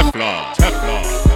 Teflon, Teflon.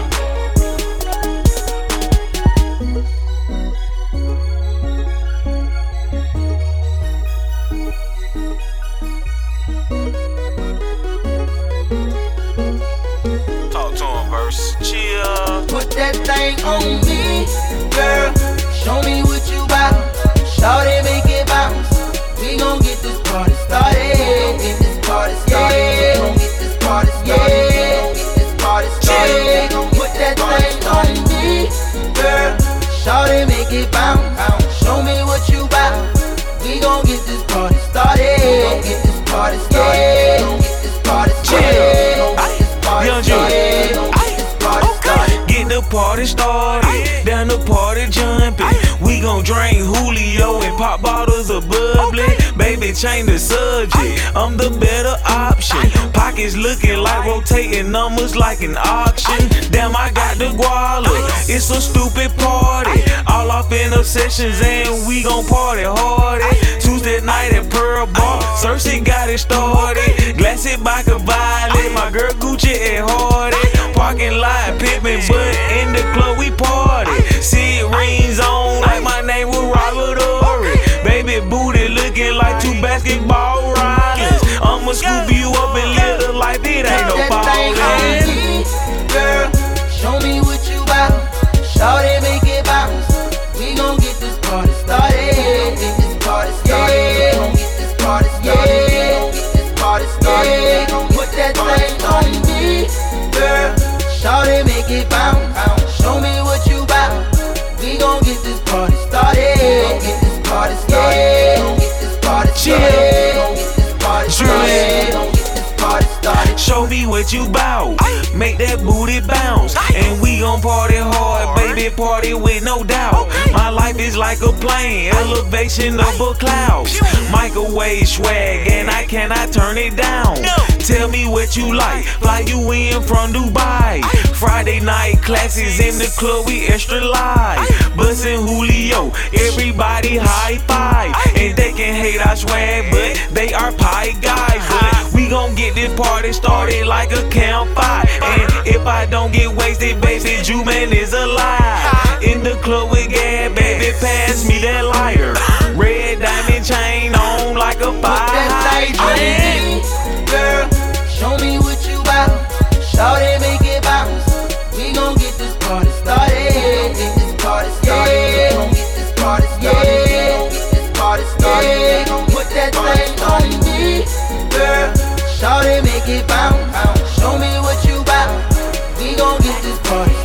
Talk to him, verse. Chill. Put that thing on me, girl. Show me what you bout. Shawty, make it bounce. We gon' get this party started. Get this party started. Gon' get this party started. Get this party started. Put that thing on me, girl. Shawty, make it bounce. Show me what you bout. We gon' get this party started. Get this party started. Get this party started. Young G. Get the party started, down the party jumping. We gon' drink Julio and pop bottles of bubbly. Baby, change the subject, I'm the better option. Pockets looking like rotating numbers like an auction. Damn, I got the guala, it's a stupid party. All off in obsessions and we gon' party hard. Tuesday night at Pearl Bar, Cersei got it started. Glass it by Cavalli, my girl Gucci and Hardy. Parking lot pimpin', but in the club we party. See it rings on like my name was Robert Ory. Baby booty looking like two basketball rivals. I'ma scoop you up and live the life, it ain't no falling. Girl, show me what you bout. Shawty, make it bounce. We gon' get this party started. Get this party started. Gon' get this party started. Gon' get this party started. Put that thing on me, girl. Shawty, make it bounce. Show me what you bout. We gon' get this party started. Get this party started. Get this party started. Get this party started. Get this party started. Show me what you bout. Make that booty bounce. And we gon' party hard, baby, party with no doubt. My life is like a plane, elevation of a cloud. Microwave swag, and I cannot turn it down. Tell me what you like, fly you in from Dubai. Friday night classes in the club, we extra live. Bustin' Julio, everybody high five. And they can hate our swag, but they are pie guys. But we gon' get this party started like a campfire. And if I don't get wasted, baby, Ju-Man is alive. In the club with Gab, baby, pass me that lighter. Red diamond chain on like a fire hydrant. Girl, show me what you bout. Shawty, make it bounce. We gon' get this party started. Get this party started. Gon' get this party started. Gon' get this party started. Put that thing on me, girl. Shawty, make it bounce. Show me what you bout. We gon' get this party